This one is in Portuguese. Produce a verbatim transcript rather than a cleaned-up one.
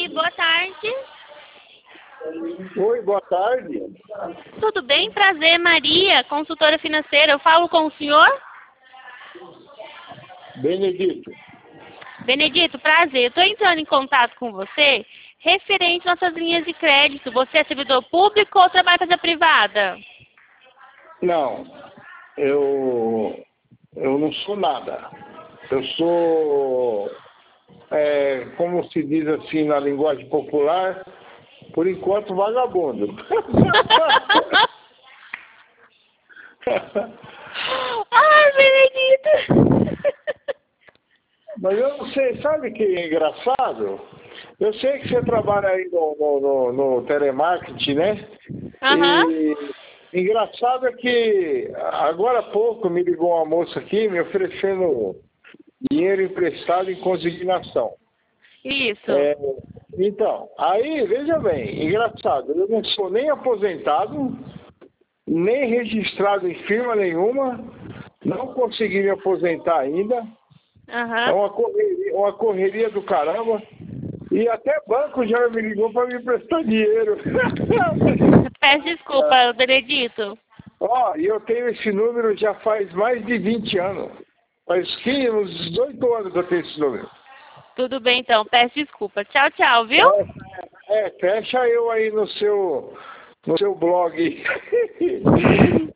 Oi, boa tarde. Oi, boa tarde. Tudo bem? Prazer, Maria, consultora financeira. Eu falo com o senhor? Benedito. Benedito, prazer. Eu estou entrando em contato com você referente às nossas linhas de crédito. Você é servidor público ou trabalha para a privada? Não, eu, eu não sou nada. Eu sou, é, como se diz assim na linguagem popular, por enquanto vagabundo. Ai, Benedito! Mas eu não sei, sabe que é engraçado? Eu sei que você trabalha aí no, no, no, no telemarketing, né? Aham. E engraçado é que agora há pouco me ligou uma moça aqui me oferecendo dinheiro emprestado em consignação. Isso. É, então, aí, veja bem, engraçado, eu não sou nem aposentado, nem registrado em firma nenhuma, não consegui me aposentar ainda. É Aham. uma correria, uma correria do caramba. E até banco já me ligou para me emprestar dinheiro. Peço desculpa, Benedito. Ó, e eu tenho esse número já faz mais de vinte anos. Faz quinze, uns dezoito anos que eu tenho esse número. Tudo bem, então. Peço desculpa. Tchau, tchau, viu? É, é, fecha eu aí no seu, no seu blog.